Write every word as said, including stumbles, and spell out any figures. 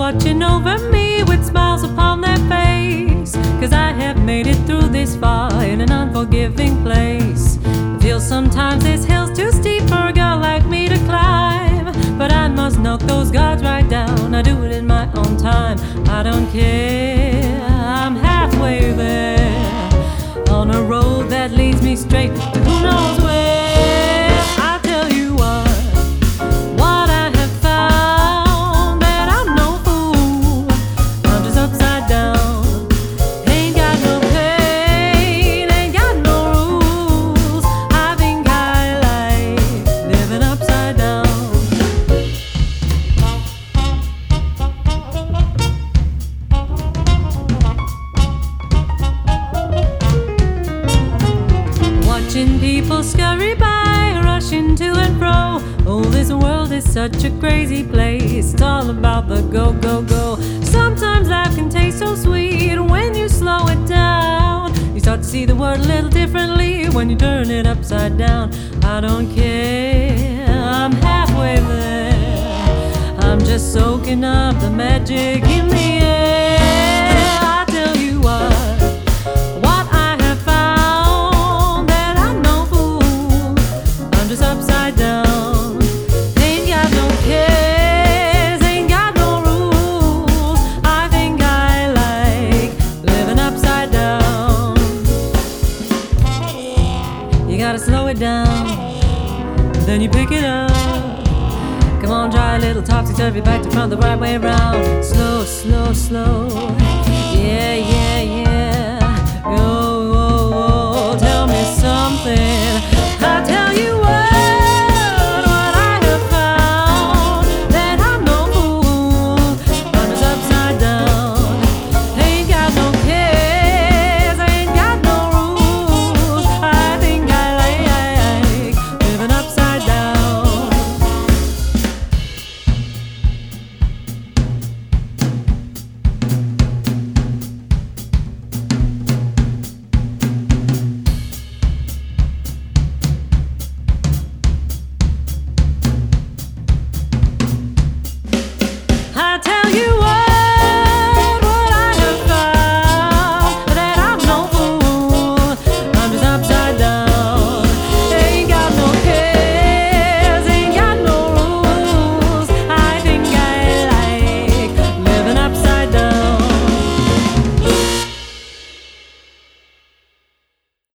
watching over me with smiles upon their face. Cause I have made it through this far in an unforgiving place. It feels sometimes this hill's too steep for a girl like me to climb, but I must knock those guards right down. I do it in my own time, I don't care. I'm halfway there, on a road that leads me straight to who knows where. I'll tell you what, what I have found, that I'm no fool. I'm just upside down, ain't got no pain, ain't got no rules. I think I like living upside down. Watching people scurry by, rushing to and fro. Oh, this world is such a crazy place. It's all about the go, go, go. Sometimes life can taste so sweet when you slow it down. You start to see the world a little differently when you turn it upside down. I don't care, I'm halfway there. I'm just soaking up the magic in the air. I tell you what, upside down, ain't got no cares, ain't got no rules. I think I like living upside down. You gotta slow it down, then you pick it up. Come on, try a little topsy-turvy, back to front, the right way around. Slow, slow, slow.